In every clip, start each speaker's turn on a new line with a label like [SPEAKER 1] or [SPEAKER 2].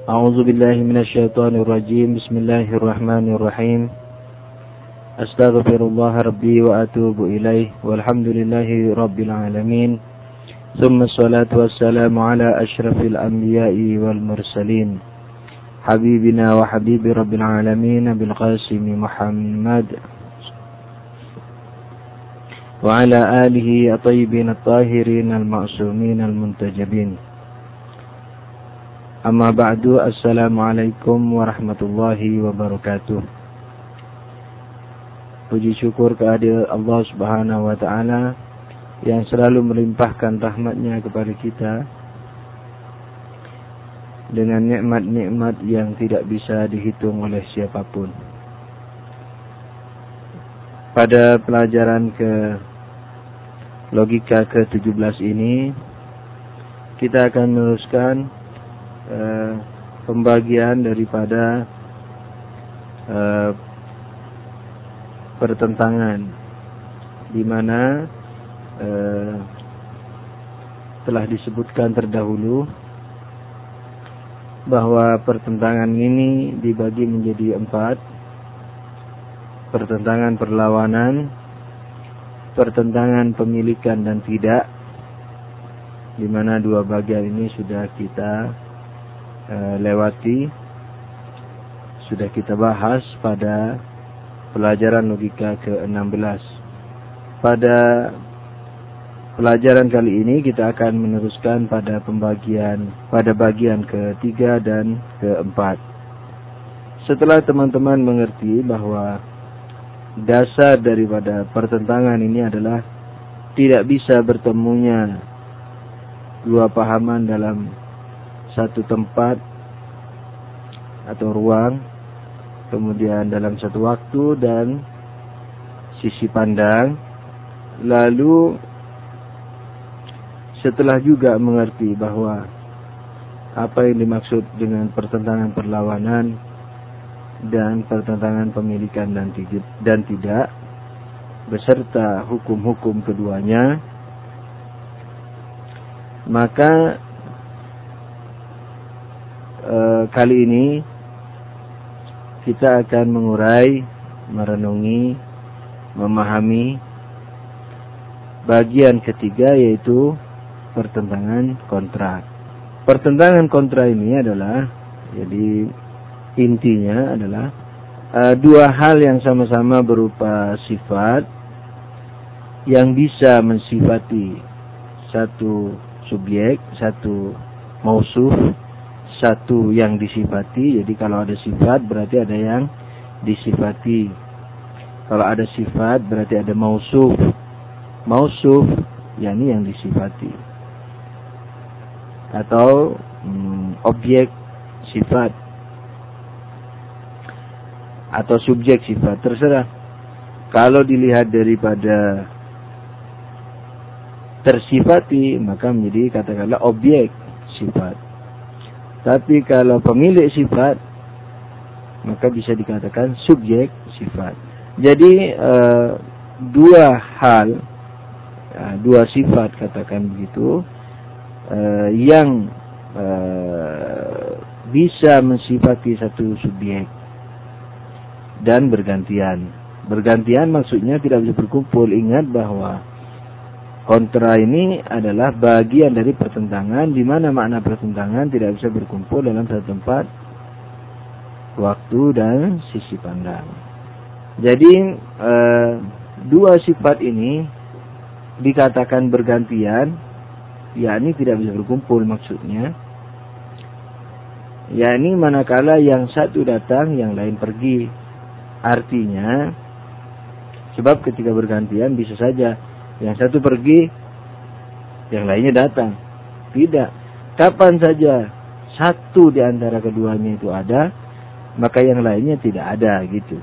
[SPEAKER 1] A'udzu billahi minasyaitonir rajim. Bismillahirrahmanirrahim. Astaghfirullah rabbi wa atubu ilaih. Walhamdulillahi rabbil alamin. Tsumma ssalatu wassalamu ala asyrafil anbiya'i wal mursalin. Habibina wa habibi rabbil alamin Abil Qasim Muhammad wa ala alihi at-tayyibin at-tahirin al-ma'sumin al-muntajabin. Amma ba'du. Assalamualaikum warahmatullahi wabarakatuh. Puji syukur kehadirat Allah Subhanahu wa taala yang selalu melimpahkan rahmat-Nya kepada kita dengan nikmat-nikmat yang tidak bisa dihitung oleh siapapun. Pada pelajaran logika ke-17 ini kita akan meneruskan pembagian daripada pertentangan, di mana telah disebutkan terdahulu bahwa pertentangan ini dibagi menjadi 4: pertentangan perlawanan, pertentangan pemilikan dan tidak, di mana 2 bagian ini sudah kita lewati, sudah kita bahas pada pelajaran logika ke-16. Pada pelajaran kali ini kita akan meneruskan pada bagian ke-3 dan ke-4. Setelah teman-teman mengerti bahwa dasar daripada pertentangan ini adalah tidak bisa bertemunya 2 pahaman dalam satu tempat atau ruang, kemudian dalam satu waktu dan sisi pandang. Lalu setelah juga mengerti bahwa apa yang dimaksud dengan pertentangan perlawanan dan pertentangan pemilikan dan tidak, beserta hukum-hukum keduanya, maka kali ini kita akan mengurai, merenungi, memahami bagian ketiga, yaitu pertentangan kontra. Pertentangan kontra ini adalah, jadi intinya adalah 2 hal yang sama-sama berupa sifat yang bisa mensifati satu subjek, satu mausuf, satu yang disifati. Jadi kalau ada sifat berarti ada yang disifati. Kalau ada sifat berarti ada mausuf. Mausuf yakni yang disifati, atau objek sifat atau subjek sifat, terserah. Kalau dilihat daripada tersifati maka menjadi katakanlah objek sifat. Tapi kalau pemilik sifat maka bisa dikatakan subjek sifat. Jadi 2 hal, 2 sifat katakan begitu, yang bisa mensifati satu subjek dan bergantian. Bergantian maksudnya tidak bisa berkumpul. Ingat bahwa kontra ini adalah bagian dari pertentangan, di mana makna pertentangan tidak bisa berkumpul dalam satu tempat, waktu dan sisi pandang. Jadi 2 sifat ini dikatakan bergantian, yakni tidak bisa berkumpul maksudnya. Yakni manakala yang satu datang, yang lain pergi. Artinya, sebab ketika bergantian bisa saja yang satu pergi, yang lainnya datang. Tidak. Kapan saja satu di antara keduanya itu ada, maka yang lainnya tidak ada, gitu.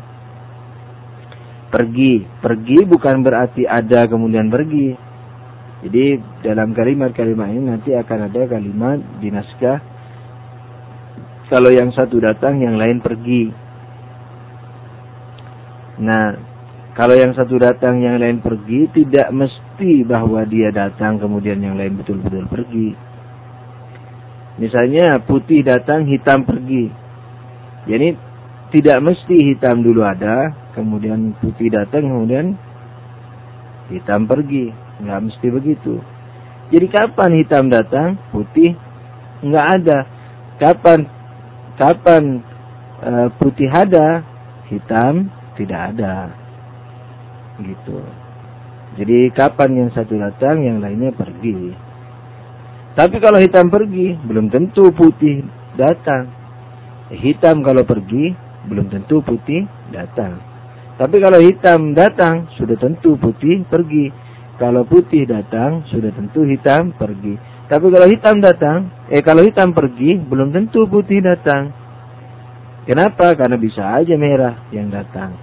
[SPEAKER 1] Pergi bukan berarti ada kemudian pergi. Jadi dalam kalimat-kalimat ini nanti akan ada kalimat di naskah, kalau yang satu datang, yang lain pergi. Nah, kalau yang satu datang, yang lain pergi, tidak mesti bahwa dia datang kemudian yang lain betul-betul pergi. Misalnya putih datang, hitam pergi. Jadi tidak mesti hitam dulu ada, kemudian putih datang, kemudian hitam pergi. Nggak mesti begitu. Jadi kapan hitam datang, putih nggak ada. Kapan putih ada, hitam tidak ada. Gitu. Jadi kapan yang satu datang, yang lainnya pergi. Tapi kalau hitam pergi, belum tentu putih datang. Hitam kalau pergi, belum tentu putih datang. Tapi kalau hitam datang, sudah tentu putih pergi. Kalau putih datang, sudah tentu hitam pergi. Tapi kalau hitam pergi, belum tentu putih datang. Kenapa? Karena bisa aja merah yang datang.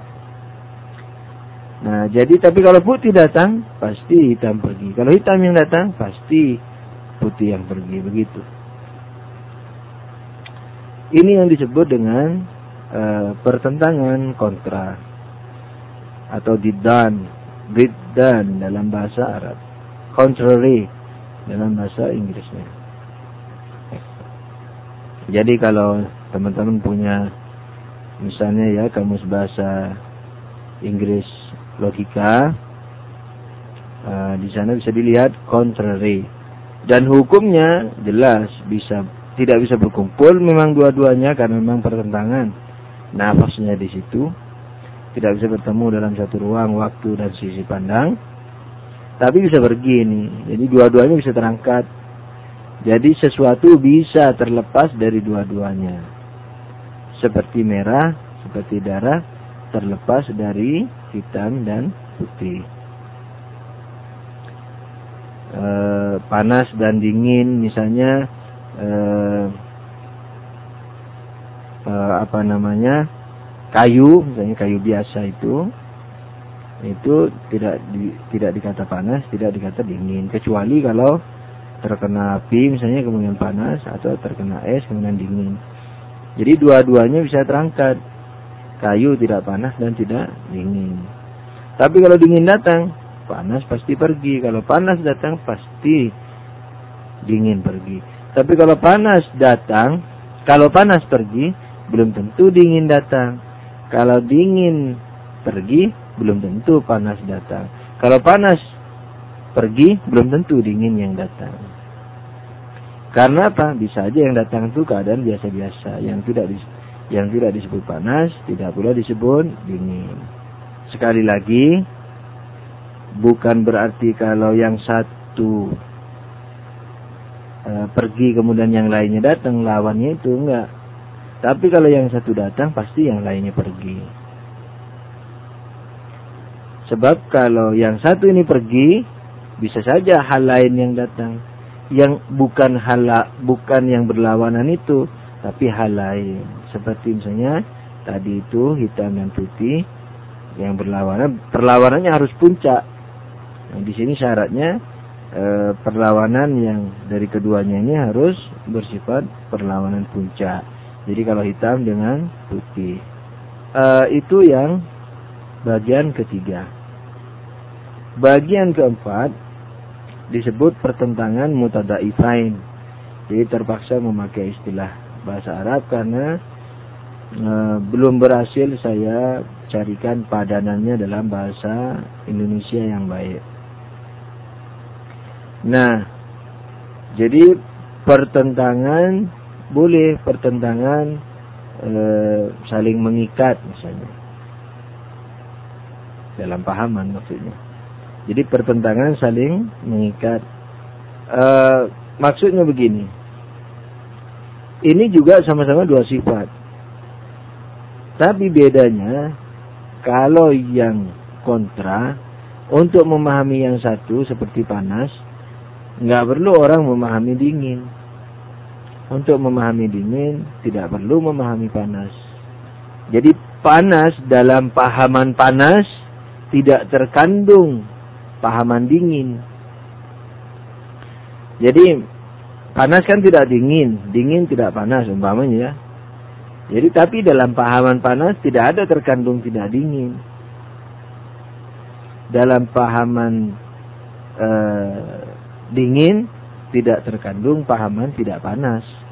[SPEAKER 1] Nah, jadi tapi kalau putih datang, pasti hitam pergi. Kalau hitam yang datang, pasti putih yang pergi. Begitu. Ini yang disebut dengan pertentangan kontra atau diddan dalam bahasa Arab, contrary dalam bahasa Inggrisnya. Jadi kalau teman-teman punya misalnya ya kamus bahasa Inggris logika, di sana bisa dilihat contrary, dan hukumnya jelas tidak bisa berkumpul memang dua-duanya karena memang pertentangan nafasnya di situ, tidak bisa bertemu dalam satu ruang, waktu dan sisi pandang, tapi bisa pergi ini. Jadi dua-duanya bisa terangkat. Jadi sesuatu bisa terlepas dari dua-duanya, seperti merah, seperti darah terlepas dari hitam dan putih. Panas dan dingin misalnya, kayu, misalnya kayu biasa itu tidak dikata panas, tidak dikata dingin, kecuali kalau terkena api misalnya kemudian panas, atau terkena es kemudian dingin. Jadi dua-duanya bisa terangkat. Kayu tidak panas dan tidak dingin. Tapi kalau dingin datang, panas pasti pergi. Kalau panas datang, pasti dingin pergi. Tapi kalau panas pergi, belum tentu dingin datang. Kalau dingin pergi, belum tentu panas datang. Kalau panas pergi, belum tentu dingin yang datang. Karena apa? Bisa aja yang datang itu keadaan biasa-biasa, yang tidak disebut panas, tidak pula disebut dingin. Sekali lagi, bukan berarti kalau yang satu pergi kemudian yang lainnya datang, lawannya itu enggak. Tapi kalau yang satu datang, pasti yang lainnya pergi. Sebab kalau yang satu ini pergi, bisa saja hal lain yang datang, yang bukan yang berlawanan itu, tapi hal lain. Seperti misalnya tadi itu hitam dan putih yang berlawanan, perlawanannya harus puncak. Nah, di sini syaratnya perlawanan yang dari keduanya ini harus bersifat perlawanan puncak. Jadi kalau hitam dengan putih, itu yang bagian ketiga. Bagian keempat disebut pertentangan mutadaifain. Jadi terpaksa memakai istilah bahasa Arab karena belum berhasil saya carikan padanannya dalam bahasa Indonesia yang baik. Nah, jadi pertentangan boleh, pertentangan saling mengikat misalnya, dalam pahaman maksudnya. Jadi pertentangan saling mengikat. Maksudnya begini, ini juga sama-sama dua sifat, tapi bedanya kalau yang kontra, untuk memahami yang satu seperti panas, nggak perlu orang memahami dingin. Untuk memahami dingin, tidak perlu memahami panas. Jadi panas dalam pahaman panas tidak terkandung pahaman dingin. Jadi panas kan tidak dingin, dingin tidak panas umpamanya ya. Jadi tapi dalam pahaman panas tidak ada terkandung tidak dingin. Dalam pahaman dingin tidak terkandung pahaman tidak panas.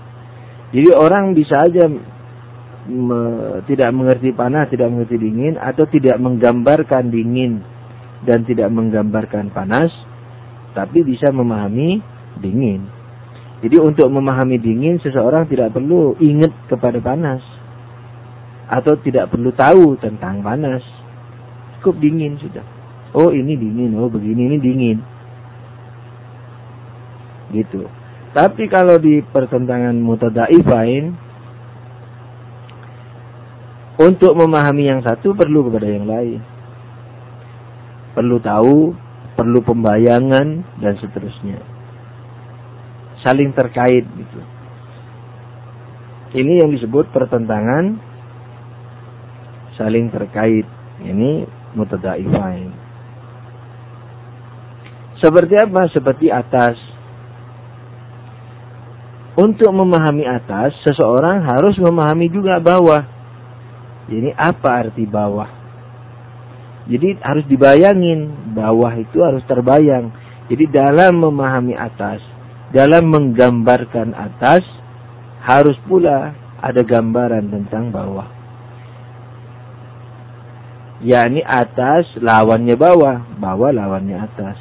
[SPEAKER 1] Jadi orang bisa aja tidak mengerti panas, tidak mengerti dingin, atau tidak menggambarkan dingin dan tidak menggambarkan panas, tapi bisa memahami dingin. Jadi untuk memahami dingin, seseorang tidak perlu ingat kepada panas, atau tidak perlu tahu tentang panas. Cukup dingin sudah. Oh ini dingin, oh begini ini dingin. Gitu. Tapi kalau di pertentangan mutadaifain, untuk memahami yang satu perlu kepada yang lain. Perlu tahu, perlu pembayangan, dan seterusnya. Saling terkait gitu. Ini yang disebut pertentangan saling terkait. Ini mutadaifain. Seperti apa? Seperti atas. Untuk memahami atas, seseorang harus memahami juga bawah. Jadi apa arti bawah? Jadi harus dibayangin, bawah itu harus terbayang. Jadi dalam memahami atas, dalam menggambarkan atas, harus pula ada gambaran tentang bawah. yakni atas lawannya bawah, bawah lawannya atas.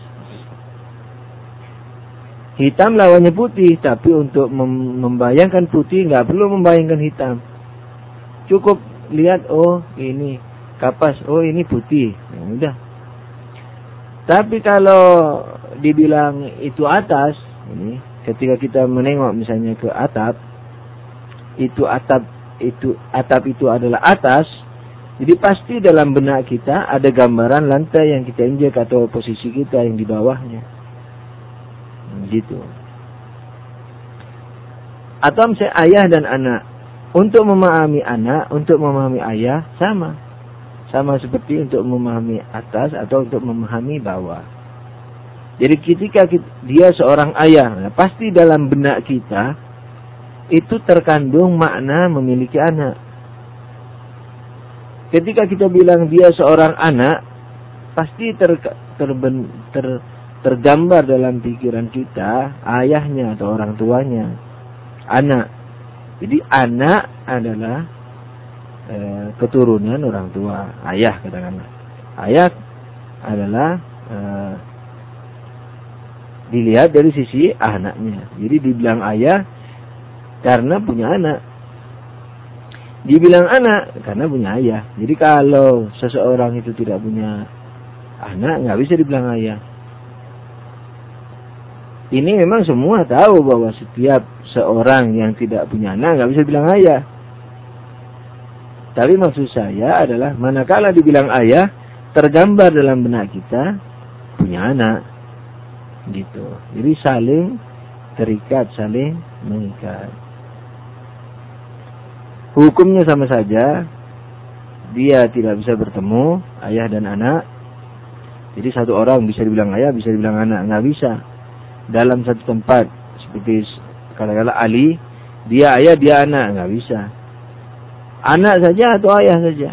[SPEAKER 1] Hitam lawannya putih, tapi untuk membayangkan putih nggak perlu membayangkan hitam. Cukup lihat, oh ini kapas, oh ini putih, ya udah. Tapi kalau dibilang itu atas, ini ketika kita menengok misalnya ke atap itu adalah atas. Jadi pasti dalam benak kita ada gambaran lantai yang kita injak atau posisi kita yang di bawahnya. Gitu. Atau misalnya ayah dan anak. Untuk memahami anak, untuk memahami ayah sama. Sama seperti untuk memahami atas atau untuk memahami bawah. Jadi ketika dia seorang ayah, pasti dalam benak kita itu terkandung makna memiliki anak. Ketika kita bilang dia seorang anak, pasti tergambar dalam pikiran kita ayahnya atau orang tuanya, anak. Jadi anak adalah keturunan orang tua, ayah katakanlah. Ayah adalah dilihat dari sisi anaknya. Jadi dibilang ayah karena punya anak. Dibilang anak karena punya ayah. Jadi kalau seseorang itu tidak punya anak, nggak bisa dibilang ayah. Ini memang semua tahu bahwa setiap seorang yang tidak punya anak nggak bisa bilang ayah. Tapi maksud saya adalah manakala dibilang ayah, tergambar dalam benak kita punya anak, gitu. Jadi saling terikat, saling mengikat. Hukumnya sama saja, dia tidak bisa bertemu ayah dan anak. Jadi satu orang bisa dibilang ayah, bisa dibilang anak, nggak bisa. Dalam satu tempat seperti katakanlah Ali, dia ayah, dia anak, nggak bisa. Anak saja atau ayah saja.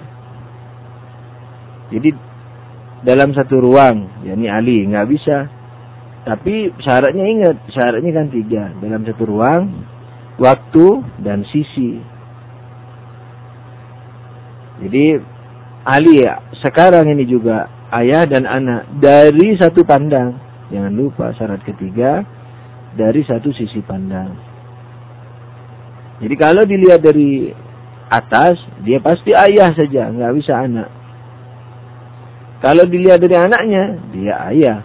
[SPEAKER 1] Jadi dalam satu ruang, yakni Ali, nggak bisa. Tapi syaratnya ingat, syaratnya kan 3. Dalam satu ruang, waktu dan sisi. Jadi Ali sekarang ini juga ayah dan anak dari satu pandang. Jangan lupa syarat ketiga, dari satu sisi pandang. Jadi kalau dilihat dari atas, dia pasti ayah saja, nggak bisa anak. Kalau dilihat dari anaknya, dia ayah.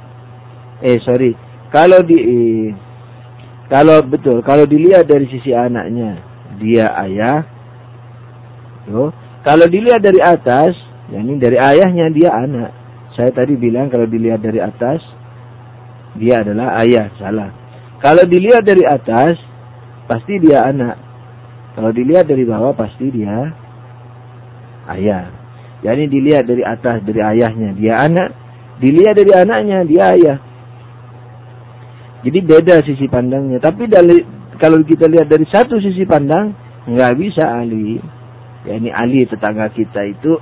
[SPEAKER 1] Kalau dilihat dari sisi anaknya, dia ayah. Kalau dilihat dari atas, yakni dari ayahnya, dia anak. Saya tadi bilang kalau dilihat dari atas, dia adalah ayah, salah. Kalau dilihat dari atas, pasti dia anak. Kalau dilihat dari bawah, pasti dia ayah. Yakni dilihat dari atas, dari ayahnya, dia anak. Dilihat dari anaknya, dia ayah. Jadi beda sisi pandangnya. Tapi kalau kita lihat dari satu sisi pandang, nggak bisa Ali. Yakni Ali tetangga kita itu,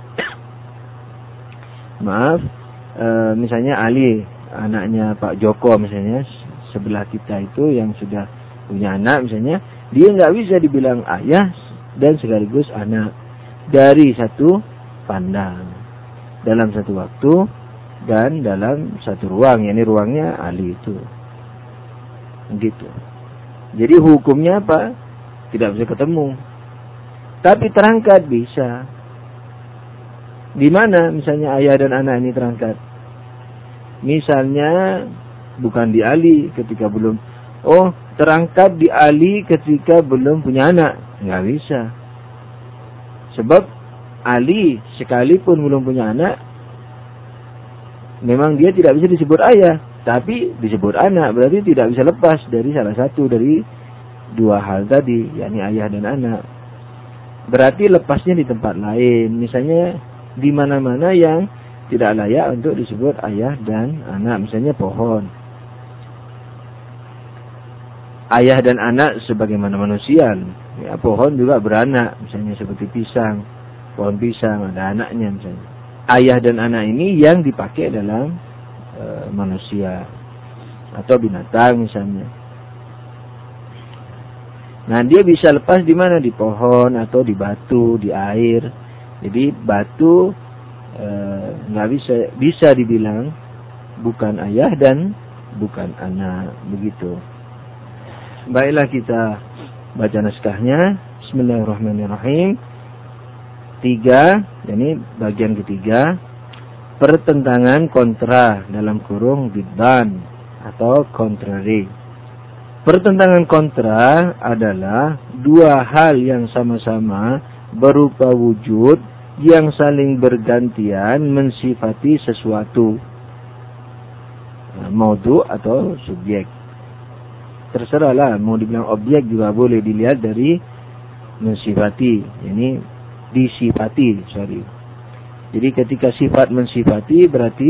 [SPEAKER 1] maaf, misalnya Ali anaknya Pak Joko misalnya, sebelah kita itu yang sudah punya anak misalnya, Dia nggak bisa dibilang ayah dan sekaligus anak dari satu pandang, dalam satu waktu dan dalam satu ruang, yakni ruangnya Ali itu. Gitu. Jadi hukumnya apa? Tidak bisa ketemu. Tapi terangkat bisa. Di mana misalnya ayah dan anak ini terangkat? Misalnya bukan di Ali ketika belum. Oh, terangkat di Ali ketika belum punya anak. Nggak bisa. Sebab Ali sekalipun belum punya anak, memang dia tidak bisa disebut ayah, tapi disebut anak. Berarti tidak bisa lepas dari salah satu dari dua hal tadi, yakni ayah dan anak. Berarti lepasnya di tempat lain. Misalnya di mana-mana yang tidak layak untuk disebut ayah dan anak. Misalnya pohon. Ayah dan anak sebagaimana manusia. Ya, pohon juga beranak. Misalnya seperti pisang. Pohon pisang ada anaknya misalnya. Ayah dan anak ini yang dipakai dalam manusia. Atau binatang misalnya. Nah, dia bisa lepas di mana? Di pohon atau di batu, di air. Jadi batu nggak bisa dibilang bukan ayah dan bukan anak, begitu. Baiklah kita baca naskahnya. Bismillahirrahmanirrahim. 3, ini bagian ketiga. Pertentangan kontra dalam kurung bidban atau contrary. Pertentangan kontra adalah dua hal yang sama-sama berupa wujud yang saling bergantian mensifati sesuatu. Maudhu atau subjek. Terserahlah, mau dibilang objek juga boleh dilihat dari mensifati. Ini disifati, Jadi ketika sifat mensifati berarti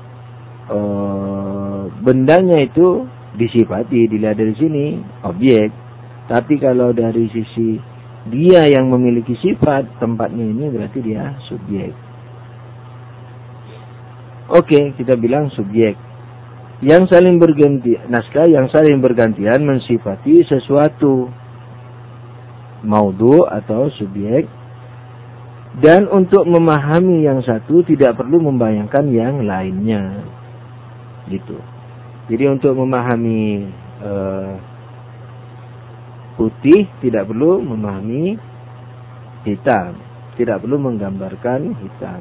[SPEAKER 1] bendanya itu disifati, dilihat dari sini objek. Tapi kalau dari sisi dia yang memiliki sifat, tempatnya ini berarti dia subjek. Oke, kita bilang subjek. Yang saling bergantian, naskah yang saling bergantian mensifati sesuatu. Maudhu atau subjek. Dan untuk memahami yang satu tidak perlu membayangkan yang lainnya. Gitu. Jadi untuk memahami putih tidak perlu memahami hitam. Tidak perlu menggambarkan hitam.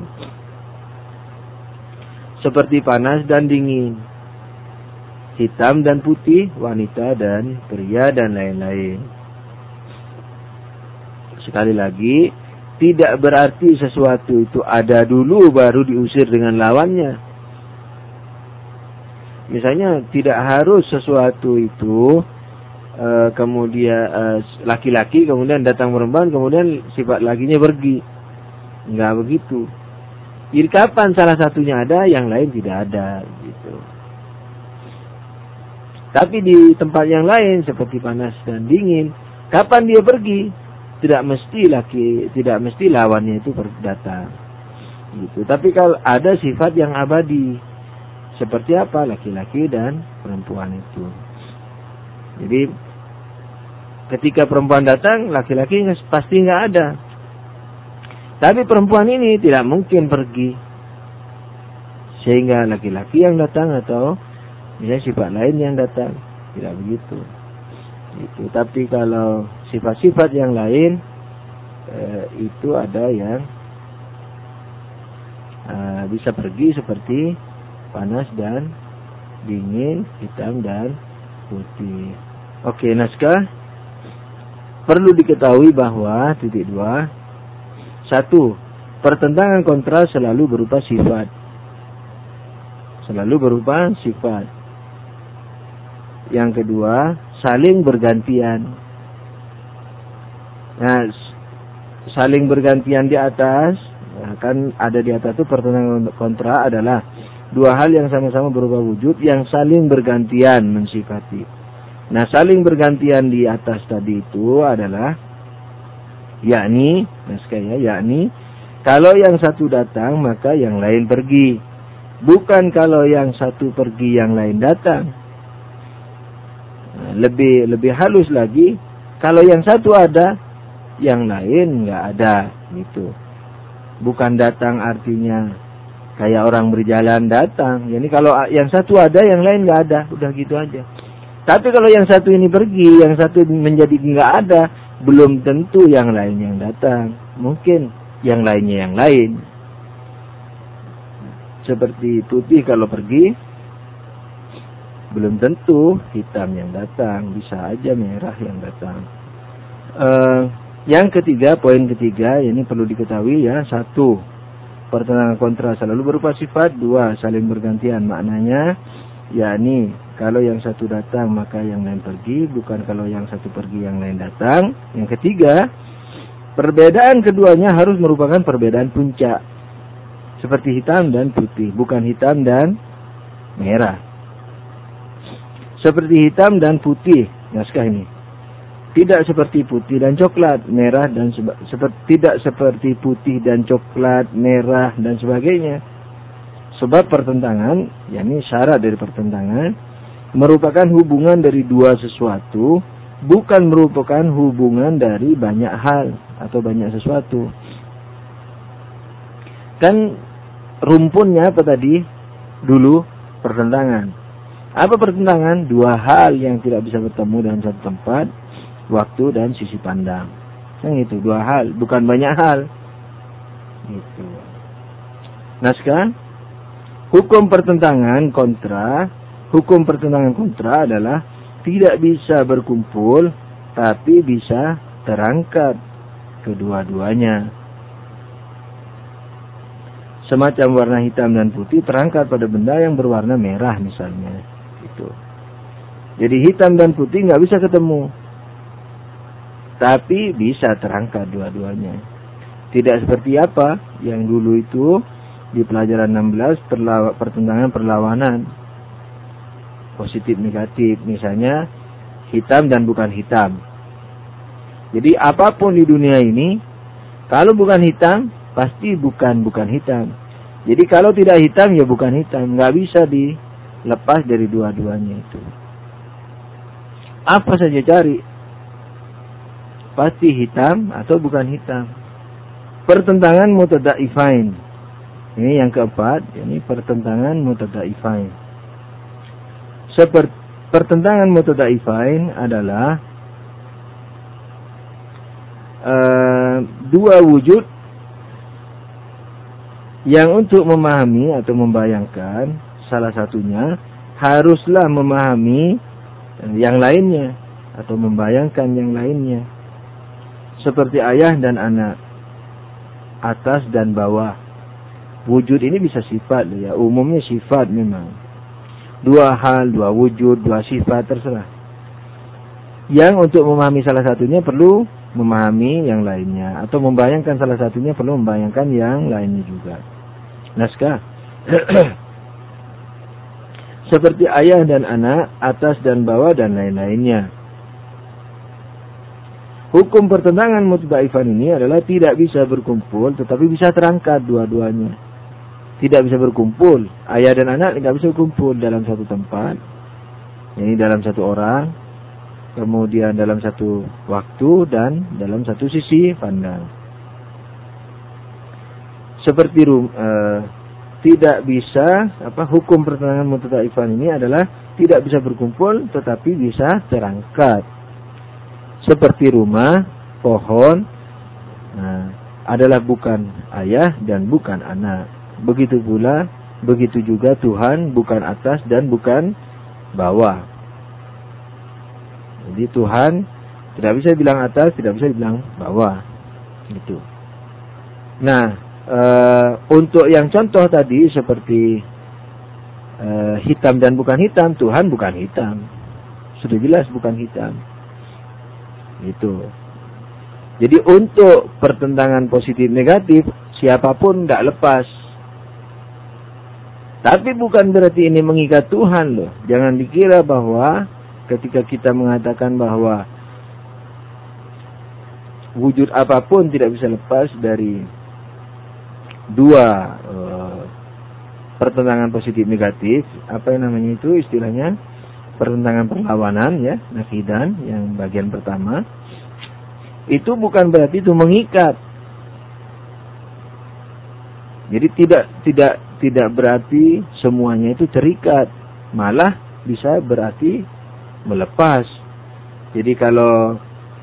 [SPEAKER 1] Seperti panas dan dingin. Hitam dan putih, wanita dan pria dan lain-lain. Sekali lagi, tidak berarti sesuatu itu ada dulu baru diusir dengan lawannya. Misalnya tidak harus sesuatu itu kemudian laki-laki kemudian datang perempuan kemudian sifat lakinya pergi. Enggak begitu. Jadi kapan salah satunya ada, yang lain tidak ada gitu. Tapi di tempat yang lain seperti panas dan dingin, kapan dia pergi? Tidak mesti lawannya itu datang. Gitu. Tapi kalau ada sifat yang abadi, seperti apa? Laki-laki dan perempuan itu. Jadi ketika perempuan datang, laki-laki pasti nggak ada. Tapi perempuan ini tidak mungkin pergi, sehingga laki-laki yang datang atau misalnya sifat lain yang datang, tidak begitu. Gitu. Tapi kalau sifat-sifat yang lain itu ada yang bisa pergi seperti panas dan dingin, hitam dan putih. Oke, naskah. Perlu diketahui bahwa titik 2. 1. Pertentangan kontra selalu berupa sifat. Selalu berupa sifat. Yang kedua, saling bergantian. Nah, saling bergantian di atas, kan ada di atas itu pertentangan kontra adalah dua hal yang sama-sama berupa wujud yang saling bergantian mensifati. Nah, saling bergantian di atas tadi itu adalah yakni kalau yang satu datang maka yang lain pergi. Bukan kalau yang satu pergi yang lain datang. Nah, lebih halus lagi, Kalau yang satu ada, yang lain nggak ada, gitu. Bukan datang artinya kayak orang berjalan datang. Jadi kalau yang satu ada, yang lain nggak ada, udah gitu aja. Tapi kalau yang satu ini pergi, yang satu menjadi nggak ada, belum tentu yang lain yang datang. Mungkin yang lainnya yang lain. Seperti putih kalau pergi, belum tentu hitam yang datang. Bisa aja merah yang datang. Yang ketiga, poin ketiga, ini perlu diketahui ya. 1, pertentangan kontra selalu berupa sifat. 2, saling bergantian maknanya, yakni kalau yang satu datang maka yang lain pergi, bukan kalau yang satu pergi yang lain datang. Yang ketiga, perbedaan keduanya harus merupakan perbedaan puncak, seperti hitam dan putih, bukan hitam dan merah. Seperti hitam dan putih, naskah ini. Tidak seperti putih dan coklat, merah dan tidak seperti putih dan coklat, merah dan sebagainya. Sebab pertentangan, yakni syarat dari pertentangan, merupakan hubungan dari dua sesuatu, bukan merupakan hubungan dari banyak hal atau banyak sesuatu. Kan rumpunnya apa tadi? Dulu pertentangan. Apa pertentangan? Dua hal yang tidak bisa bertemu dalam satu tempat, waktu dan sisi pandang. Yang itu dua hal, bukan banyak hal. Gitu. Naskah. Hukum pertentangan kontra adalah tidak bisa berkumpul, tapi bisa terangkat kedua-duanya. Semacam warna hitam dan putih terangkat pada benda yang berwarna merah misalnya. Gitu. Jadi hitam dan putih nggak bisa ketemu, tapi bisa terangkat dua-duanya. Tidak seperti apa yang dulu itu di pelajaran 16, pertentangan perlawanan. Positif negatif, misalnya hitam dan bukan hitam. Jadi apapun di dunia ini, kalau bukan hitam, pasti bukan hitam. Jadi kalau tidak hitam, ya bukan hitam. Nggak bisa dilepas dari dua-duanya itu. Apa saja cari, pasti hitam atau bukan hitam. Pertentangan mutadaifain. Ini yang keempat, ini pertentangan mutadaifain. Pertentangan mutadaifain adalah dua wujud yang untuk memahami atau membayangkan salah satunya haruslah memahami yang lainnya atau membayangkan yang lainnya. Seperti ayah dan anak, atas dan bawah. Wujud ini bisa sifat ya, umumnya sifat memang. Dua hal, dua wujud, dua sifat terserah. Yang untuk memahami salah satunya perlu memahami yang lainnya, atau membayangkan salah satunya perlu membayangkan yang lainnya juga. Naskah. Seperti ayah dan anak, atas dan bawah dan lain-lainnya. Hukum pertentangan mutadaifan ini adalah tidak bisa berkumpul, tetapi bisa terangkat dua-duanya. Tidak bisa berkumpul, ayah dan anak tidak bisa berkumpul dalam satu tempat, ini dalam satu orang, kemudian dalam satu waktu dan dalam satu sisi pandang. Seperti tidak bisa hukum pertentangan mutadaifan ini adalah tidak bisa berkumpul tetapi bisa terangkat. Seperti rumah, pohon, adalah bukan ayah dan bukan anak. Begitu juga Tuhan bukan atas dan bukan bawah. Jadi Tuhan tidak bisa bilang atas, tidak bisa bilang bawah. Gitu. Nah, untuk yang contoh tadi seperti hitam dan bukan hitam, Tuhan bukan hitam. Sudah jelas bukan hitam. Gitu. Jadi untuk pertentangan positif negatif, siapapun tidak lepas. Tapi bukan berarti ini mengikat Tuhan loh. Jangan dikira bahwa ketika kita mengatakan bahwa wujud apapun tidak bisa lepas dari dua pertentangan positif negatif, apa yang namanya itu istilahnya, pertentangan perlawanan ya, nakidan yang bagian pertama, itu bukan berarti itu mengikat. Jadi tidak berarti semuanya itu terikat, malah bisa berarti melepas. Jadi kalau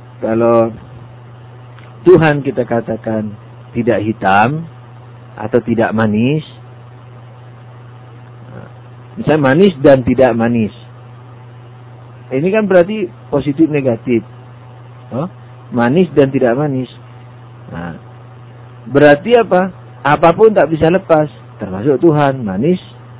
[SPEAKER 1] Tuhan kita katakan tidak hitam atau tidak manis, misalnya manis dan tidak manis, ini kan berarti positif negatif. Manis dan tidak manis. Nah, berarti apa? Apapun tak bisa lepas, termasuk Tuhan. Manis,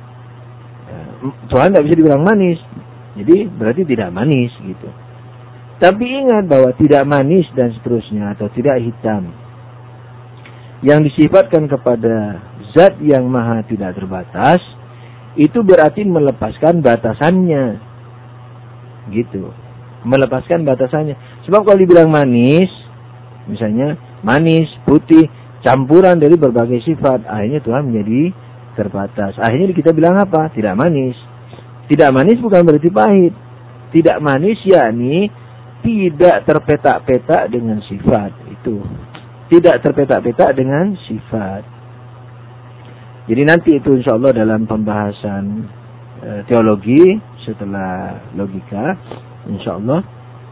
[SPEAKER 1] Tuhan tak bisa dibilang manis, jadi berarti tidak manis gitu. Tapi ingat bahwa tidak manis dan seterusnya atau tidak hitam yang disifatkan kepada zat yang maha tidak terbatas, itu berarti melepaskan batasannya. Gitu, melepaskan batasannya. Sebab kalau dibilang manis, misalnya manis, putih, campuran dari berbagai sifat, akhirnya Tuhan menjadi terbatas. Akhirnya kita bilang apa? Tidak manis. Tidak manis bukan berarti pahit. Tidak manis yakni tidak terpetak-petak dengan sifat. Itu tidak terpetak-petak dengan sifat. Jadi nanti itu insya Allah dalam pembahasan teologi setelah logika, insya Allah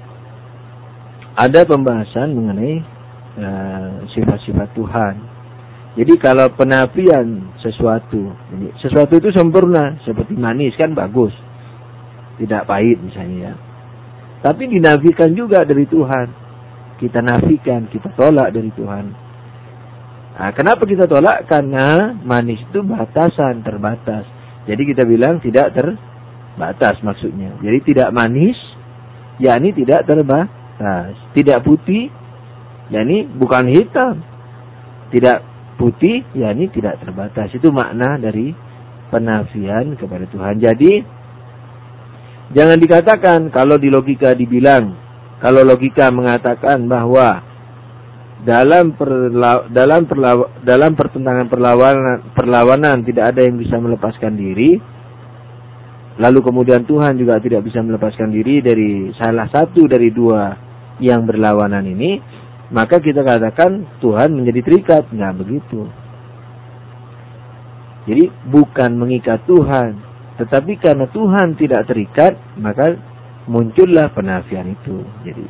[SPEAKER 1] ada pembahasan mengenai sifat-sifat Tuhan. Jadi kalau penafian sesuatu itu sempurna, seperti manis kan bagus, tidak pahit misalnya ya. Tapi dinafikan juga dari Tuhan, kita nafikan, kita tolak dari Tuhan. Nah, kenapa kita tolak? Karena manis itu batasan, terbatas. Jadi kita bilang tidak terbatas maksudnya. Jadi tidak manis, yakni tidak terbatas. Tidak putih, yakni bukan hitam. Tidak putih, yakni tidak terbatas. Itu makna dari penafian kepada Tuhan. Jadi jangan dikatakan kalau di logika dibilang, kalau logika mengatakan bahwa dalam pertentangan perlawanan tidak ada yang bisa melepaskan diri, lalu kemudian Tuhan juga tidak bisa melepaskan diri dari salah satu dari dua yang berlawanan ini, maka kita katakan Tuhan menjadi terikat. Nggak begitu. Jadi bukan mengikat Tuhan, tetapi karena Tuhan tidak terikat, maka muncullah penafian itu.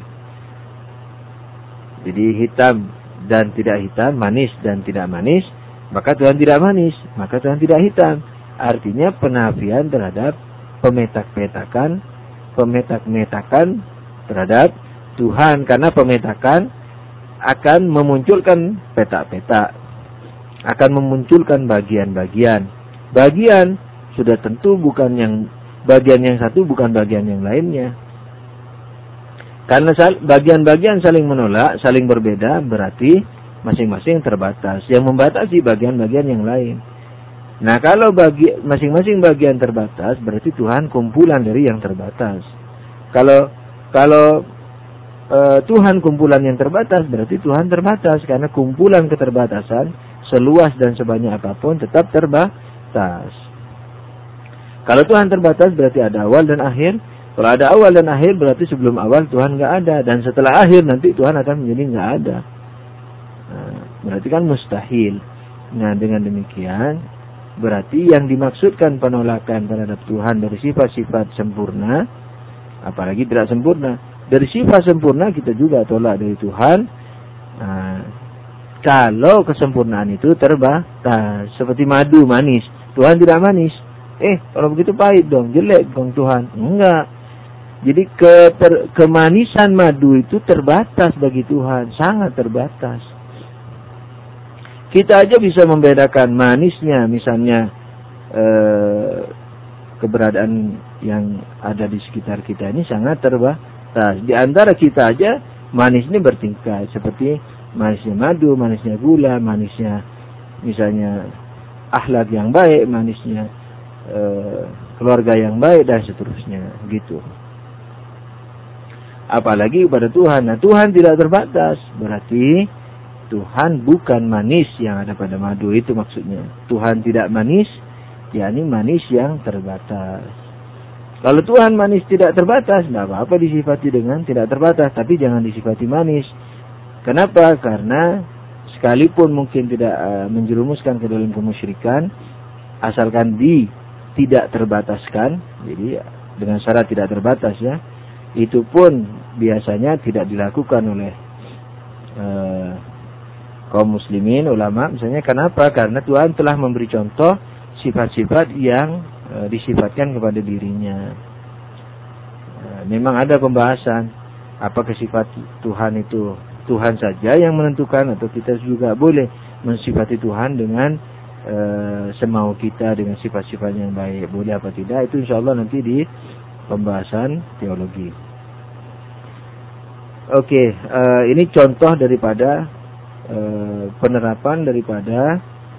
[SPEAKER 1] Jadi hitam dan tidak hitam, manis dan tidak manis, maka Tuhan tidak manis, maka Tuhan tidak hitam. Artinya penafian terhadap pemetak-metakan terhadap Tuhan. Karena pemetakan akan memunculkan petak-petak, akan memunculkan bagian-bagian. Bagian sudah tentu bukan yang bagian yang satu, bukan bagian yang lainnya. Karena bagian-bagian saling menolak, saling berbeda, berarti masing-masing terbatas. Yang membatasi bagian-bagian yang lain. Nah, kalau masing-masing bagian terbatas, berarti Tuhan kumpulan dari yang terbatas. Kalau Tuhan kumpulan yang terbatas, berarti Tuhan terbatas. Karena kumpulan keterbatasan, seluas dan sebanyak apapun, tetap terbatas. Kalau Tuhan terbatas, berarti ada awal dan akhir. Kalau ada awal dan akhir, berarti sebelum awal Tuhan nggak ada, dan setelah akhir nanti Tuhan akan menjadi nggak ada. Nah, berarti kan mustahil. Nah, dengan demikian berarti yang dimaksudkan penolakan terhadap Tuhan dari sifat-sifat sempurna, apalagi tidak sempurna, dari sifat sempurna kita juga tolak dari Tuhan. Nah, kalau kesempurnaan itu terbatas, seperti madu manis, Tuhan tidak manis. Kalau begitu pahit dong, jelek dong Tuhan. Enggak. Jadi kemanisan madu itu terbatas bagi Tuhan, sangat terbatas. Kita aja bisa membedakan manisnya, misalnya keberadaan yang ada di sekitar kita ini sangat terbatas. Di antara kita aja manis ini bertingkat, seperti manisnya madu, manisnya gula, manisnya misalnya akhlak yang baik, manisnya keluarga yang baik dan seterusnya, gitu. Apalagi kepada Tuhan. Nah, Tuhan tidak terbatas, berarti Tuhan bukan manis yang ada pada madu, itu maksudnya. Tuhan tidak manis, yakni manis yang terbatas. Kalau Tuhan manis tidak terbatas, tidak apa-apa disifati dengan tidak terbatas, tapi jangan disifati manis. Kenapa? Karena sekalipun mungkin tidak menjerumuskan ke dalam kemusyrikan, asalkan tidak terbataskan, jadi dengan syarat tidak terbatas ya, itu pun biasanya tidak dilakukan oleh kaum muslimin, ulama misalnya. Kenapa? Karena Tuhan telah memberi contoh sifat-sifat yang disifatkan kepada dirinya. Memang ada pembahasan apakah sifat Tuhan itu Tuhan saja yang menentukan, atau kita juga boleh mensifati Tuhan dengan semau kita dengan sifat-sifat yang baik, boleh apa tidak, itu insyaallah nanti di pembahasan teologi. Oke, ini contoh daripada penerapan daripada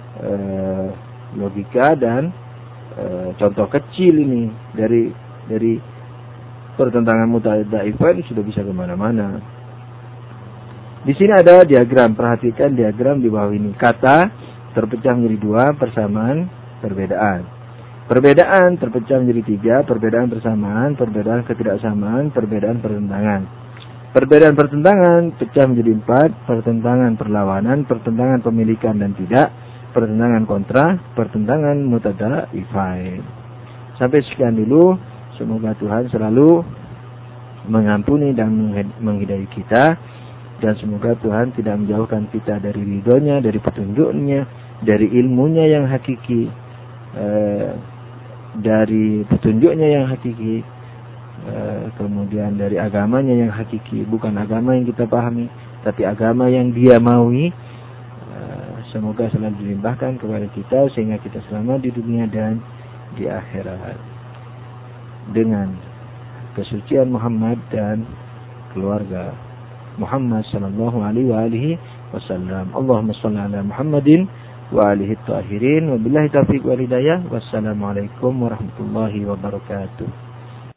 [SPEAKER 1] logika dan contoh kecil ini dari pertentangan mutadzaifah ini sudah bisa kemana-mana. Di sini ada diagram, perhatikan diagram di bawah ini. Kata terpecah menjadi dua, persamaan, perbedaan. Perbedaan terpecah menjadi tiga, perbedaan persamaan, perbedaan ketidaksamaan, perbedaan pertentangan. Perbedaan pertentangan pecah menjadi empat, pertentangan perlawanan, pertentangan pemilikan dan tidak, pertentangan kontra, pertentangan mutadzaifah. Sampai sekian dulu. Semoga Tuhan selalu mengampuni dan menghidayah kita, dan semoga Tuhan tidak menjauhkan kita dari ridhonya, dari petunjuknya, dari ilmunya yang hakiki, dari petunjuknya yang hakiki, kemudian dari agamanya yang hakiki, bukan agama yang kita pahami, tapi agama yang Dia maui. Semoga selalu dilimpahkan kepada kita sehingga kita selamat di dunia dan di akhirat dengan kesucian Muhammad dan keluarga Muhammad sallallahu alaihi wasallam. Allahumma shalli ala Muhammadin wa alihi tahirin wa billahi taufiq wal hidayah. Wassalamualaikum warahmatullahi wabarakatuh.